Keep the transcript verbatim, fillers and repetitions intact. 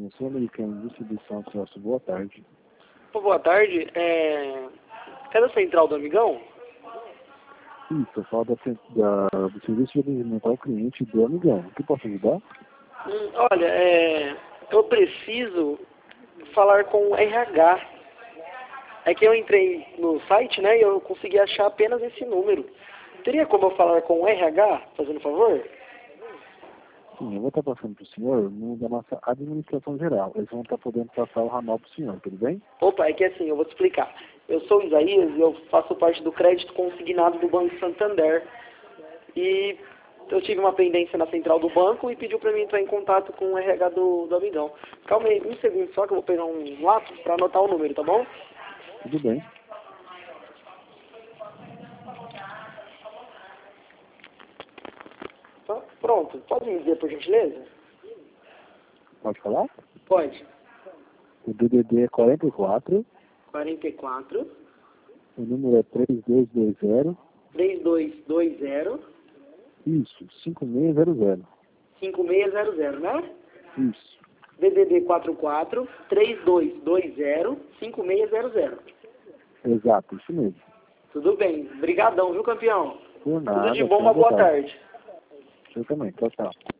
Martins, Sul-Americana de Distribuição, Celso, boa tarde. Pô, boa tarde, é... é da Central do Amigão? Isso, eu falo da, da, do serviço de atendimento ao cliente do Amigão. O que posso ajudar? Hum, olha, é... eu preciso falar com o R H. É que eu entrei no site, né, e eu consegui achar apenas esse número. Teria como eu falar com o R H, fazendo favor? Sim, eu vou estar passando para o senhor no da nossa administração geral. Eles vão estar podendo passar o ramal para o senhor, tudo bem? Opa, é que assim, eu vou te explicar. Eu sou o Isaías e eu faço parte do crédito consignado do Banco Santander. E eu tive uma pendência na central do banco e pediu para mim entrar em contato com o R H do, do Amigão. Calma aí, um segundo só que eu vou pegar um lápis para anotar o número, tá bom? Tudo bem. Tá? Pronto, pode me dizer por gentileza? Pode falar? Pode. O D D D é quarenta e quatro, quarenta e quatro, o número é três dois dois zero, três dois dois zero, isso, cinco seis zero zero. cinco seis zero zero, né? Isso, D D D quatro quatro, três dois dois zero, cinco seis zero zero. exato, isso mesmo. Tudo bem. Brigadão, viu, campeão? Por nada. Tudo de bom, uma boa tarde. Eu também, tchau, tchau.